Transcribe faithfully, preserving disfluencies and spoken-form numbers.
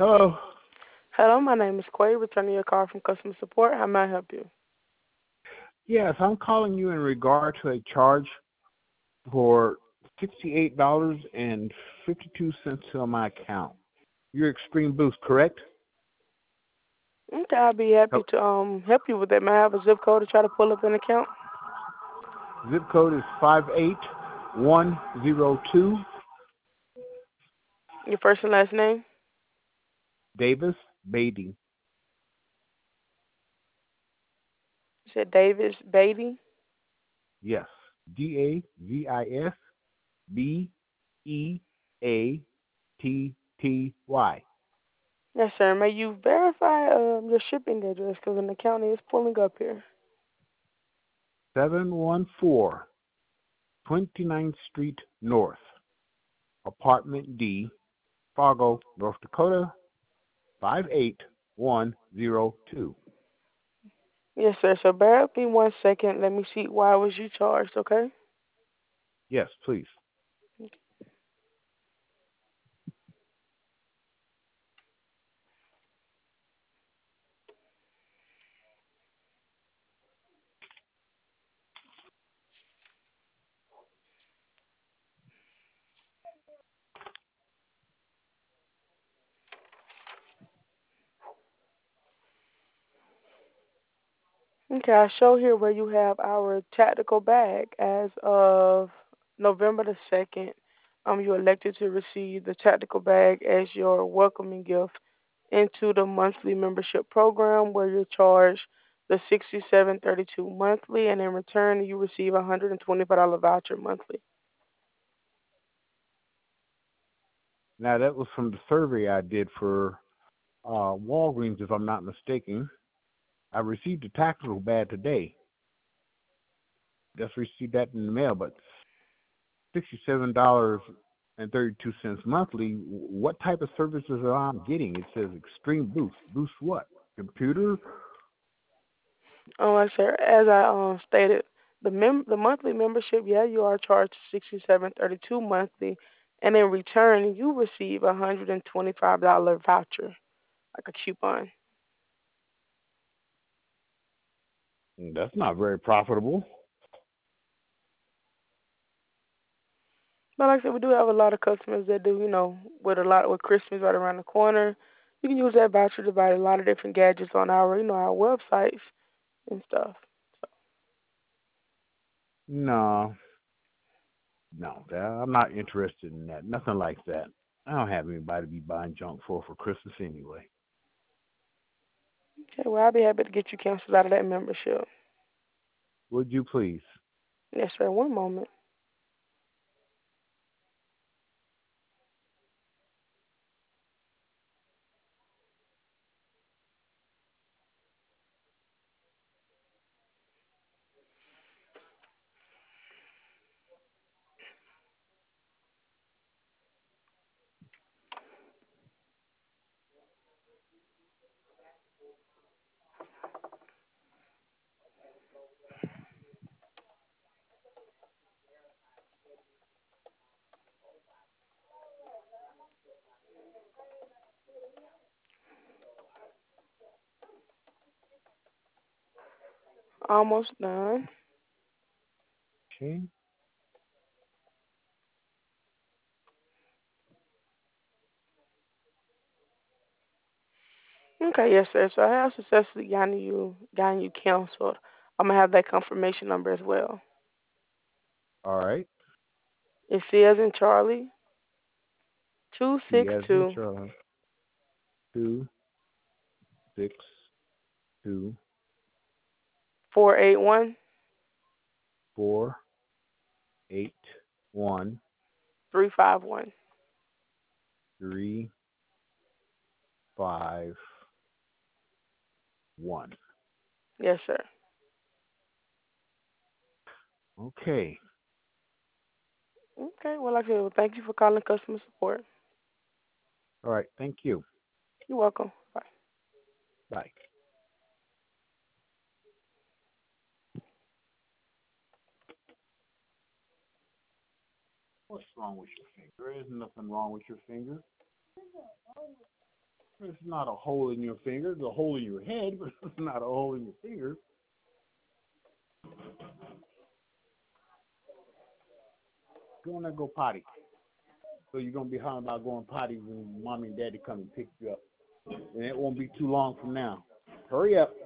Hello. Hello, my name is Quay, returning your call from customer support. How may I help you? Yes, I'm calling you in regard to a charge for sixty-eight dollars and fifty-two cents on my account. Your Extreme Boost, correct? Okay, I'll be happy Hel- to um help you with that. May I have a zip code to try to pull up an account? Zip code is five eight one zero two. Your first and last name? Davis Beatty. You said Davis Beatty. Yes. D A V I S B E A T T Y. Yes, sir. May you verify um your shipping address because an account is pulling up here. seven one four twenty-ninth Street North, Apartment D, Fargo, North Dakota, five eight one zero two. Yes, sir. So bear with me one second. Let me see why was you charged, okay? Yes, please. Okay, I show here where you have our tactical bag as of November the second. Um, you elected to receive the tactical bag as your welcoming gift into the monthly membership program where you're charged the sixty-seven thirty-two monthly, and in return you receive a one hundred twenty-five dollars voucher monthly. Now, that was from the survey I did for uh, Walgreens, if I'm not mistaken. I received a tactical bag today. Just received that in the mail, but sixty-seven dollars and thirty-two cents monthly. What type of services are I getting? It says Extreme Boost. Boost what? Computer? Um, like I said, as I um stated, the mem- the monthly membership, yeah, you are charged sixty-seven thirty-two monthly, and in return you receive a one hundred twenty-five dollars voucher, like a coupon. That's not very profitable. But like I said, we do have a lot of customers that do, you know, with a lot with Christmas right around the corner. You can use that voucher to buy a lot of different gadgets on our, you know, our websites and stuff. No, no, that- I'm not interested in that. Nothing like that. I don't have anybody to be buying junk for for Christmas anyway. Okay, well, I'll be happy to get you canceled out of that membership. Would you please? Yes, sir. One moment. Almost done. Okay. Okay, yes, sir. So I have successfully gotten you gotten you canceled. I'm gonna have that confirmation number as well. All right. It's C as in Charlie, two C six as in two Charlie. Two six two four eight one four eight one three five one. three five one. Yes, sir. Okay. Okay, well, like I said, well, thank you for calling customer support. All right. Thank you. You're welcome. Bye. Bye. What's wrong with your finger? There is nothing wrong with your finger. It's not a hole in your finger. It's a hole in your head, but it's not a hole in your finger. Go on and go potty. So you're going to be hollering about going potty when mommy and daddy come and pick you up. And it won't be too long from now. Hurry up.